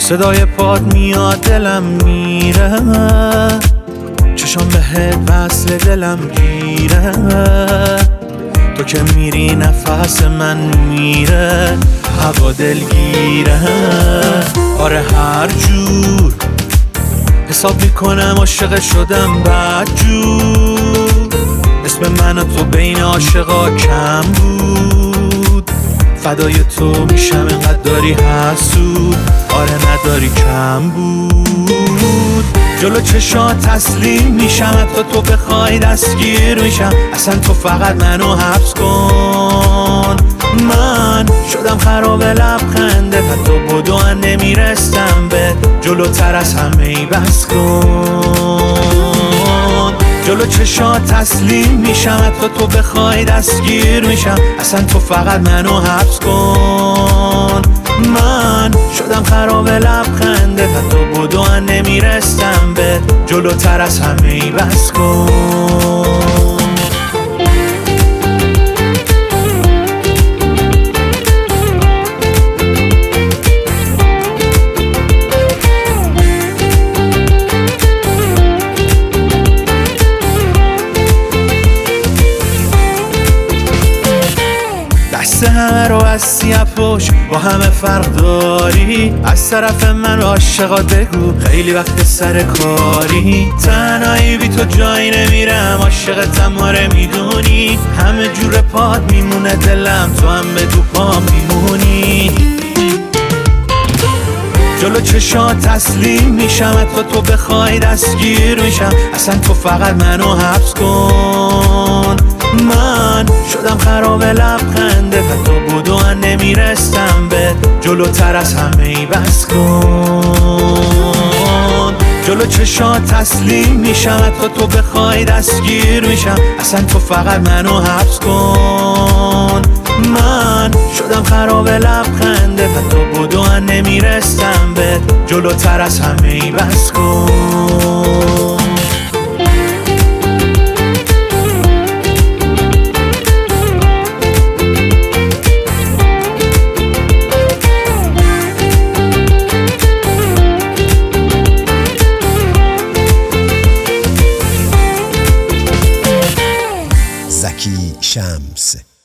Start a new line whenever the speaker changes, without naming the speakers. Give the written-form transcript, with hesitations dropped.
صدای پاد میاد دلم میره، چشام بهت وصل دلم گیره. تو که میری نفس من میره، هوا دلگیره. آره هر جور حساب میکنم عاشق شدم بدجور. اسم من و تو بین عاشقا کم بود، فدای تو میشم انقدر داری حسود. آره نداری کم بود. جلو چشات تسلیم میشم، حتی تو بخوای دستگیر میشم. اصلا تو فقط منو حبس کن، من شدم خراب لبخنده. حتی بدو نمیرستم به جلوتر از همه ای بس کن. جلو چشات تسلیم میشم، حتی تو بخوای دستگیر میشم. اصلا تو فقط منو حبس کن، من شدم خراب لبخنده. حتی بدو نمیرستم به جلوتر از همه ای بس کن. همه رو از سیه پوش با همه فرق داری. از طرف من عاشقا بگو خیلی وقت سر کاری. تنهایی بی تو جایی نمیرم، عاشقتم آره میدونی. همه جور پاد میمونه دلم، تو هم بگو پام میمونی. جلو چشات تسلیم میشم، حتی تو بخوای دستگیر میشم. اصلا تو فقط منو حبس کن، من شدم خراب لبخنده. حتی بدو نمیرستم به جلوتر از همه ای بس کن. جلو چشات تسلیم میشم، حتی تو بخوای دستگیر میشم. اصلا تو فقط منو حبس کن، من شدم خراب لبخنده. حتی بدو نمیرستم به جلوتر از همه ای بس کن.
زکی شمس